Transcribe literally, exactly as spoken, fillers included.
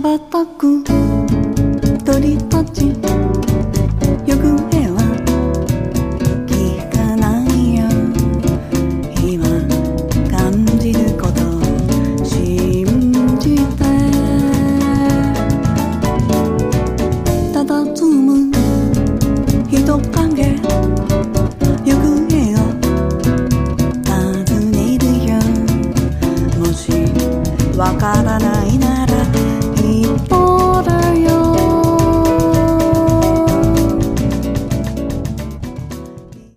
ばたく鳥たち行方は聞かないよ。今感じること信じて佇む人影行方を尋ねるよ。もしわから